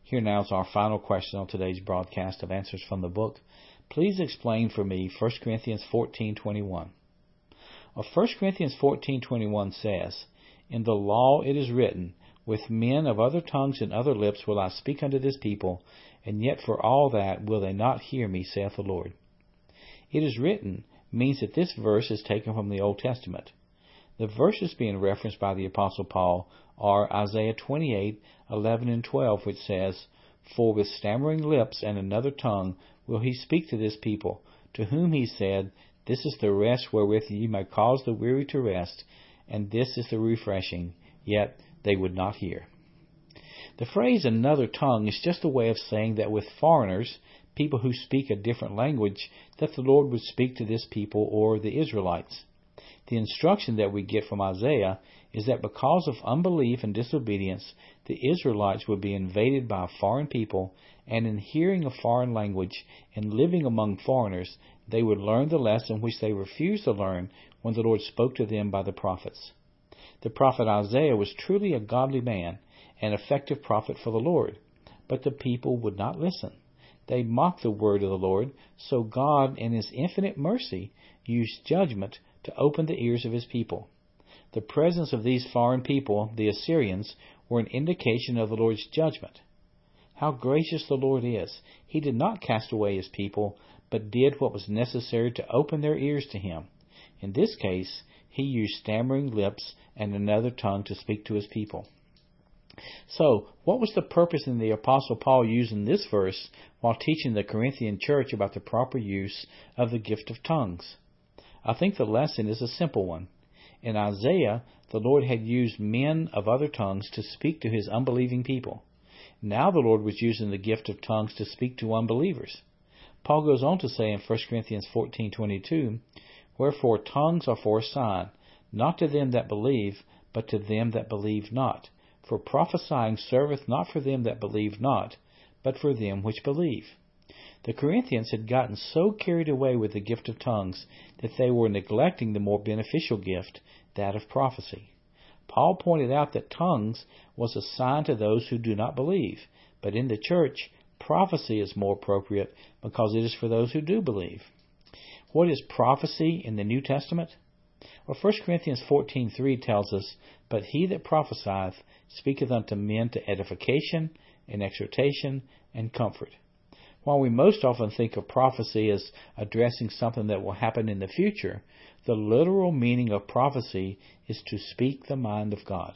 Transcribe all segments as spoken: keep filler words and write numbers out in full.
Here now is our final question on today's broadcast of Answers from the Book. Please explain for me First Corinthians fourteen twenty-one. Well, First Corinthians fourteen twenty-one says, "In the law it is written, with men of other tongues and other lips will I speak unto this people, and yet for all that will they not hear me, saith the Lord." It is written means that this verse is taken from the Old Testament. The verses being referenced by the Apostle Paul are Isaiah twenty-eight eleven and twelve, which says, "For with stammering lips and another tongue will he speak to this people, to whom he said, This is the rest wherewith ye may cause the weary to rest, and this is the refreshing, yet they would not hear." The phrase another tongue is just a way of saying that with foreigners, people who speak a different language, that the Lord would speak to this people or the Israelites. The instruction that we get from Isaiah is that because of unbelief and disobedience, the Israelites would be invaded by a foreign people, and in hearing a foreign language and living among foreigners, they would learn the lesson which they refused to learn when the Lord spoke to them by the prophets. The prophet Isaiah was truly a godly man, an effective prophet for the Lord, but the people would not listen. They mocked the word of the Lord, so God, in His infinite mercy, used judgment to open the ears of His people. The presence of these foreign people, the Assyrians, were an indication of the Lord's judgment. How gracious the Lord is! He did not cast away His people, but did what was necessary to open their ears to Him. In this case, He used stammering lips and another tongue to speak to His people. So, what was the purpose in the Apostle Paul using this verse while teaching the Corinthian church about the proper use of the gift of tongues? I think the lesson is a simple one. In Isaiah, the Lord had used men of other tongues to speak to His unbelieving people. Now the Lord was using the gift of tongues to speak to unbelievers. Paul goes on to say in First Corinthians fourteen twenty-two, "Wherefore tongues are for a sign, not to them that believe, but to them that believe not. For prophesying serveth not for them that believe not, but for them which believe." The Corinthians had gotten so carried away with the gift of tongues that they were neglecting the more beneficial gift, that of prophecy. Paul pointed out that tongues was a sign to those who do not believe, but in the church, prophecy is more appropriate because it is for those who do believe. What is prophecy in the New Testament? Well, First Corinthians fourteen three tells us, "But he that prophesieth speaketh unto men to edification and exhortation and comfort." While we most often think of prophecy as addressing something that will happen in the future, the literal meaning of prophecy is to speak the mind of God.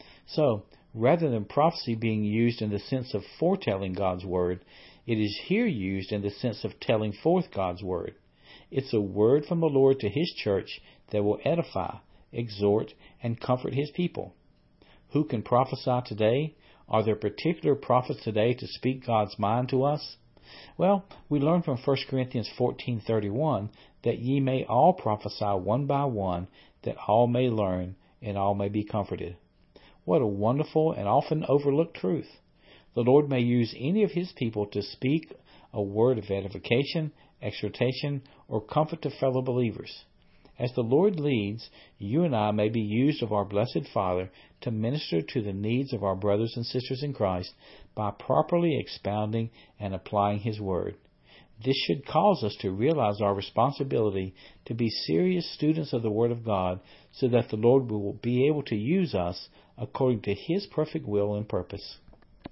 So, rather than prophecy being used in the sense of foretelling God's word, it is here used in the sense of telling forth God's word. It's a word from the Lord to His church that will edify, exhort, and comfort His people. Who can prophesy today? Are there particular prophets today to speak God's mind to us? Well, we learn from First Corinthians fourteen thirty-one that ye may all prophesy one by one, that all may learn and all may be comforted. What a wonderful and often overlooked truth. The Lord may use any of His people to speak a word of edification, exhortation, or comfort to fellow believers. As the Lord leads, you and I may be used of our blessed Father to minister to the needs of our brothers and sisters in Christ by properly expounding and applying His Word. This should cause us to realize our responsibility to be serious students of the Word of God so that the Lord will be able to use us according to His perfect will and purpose.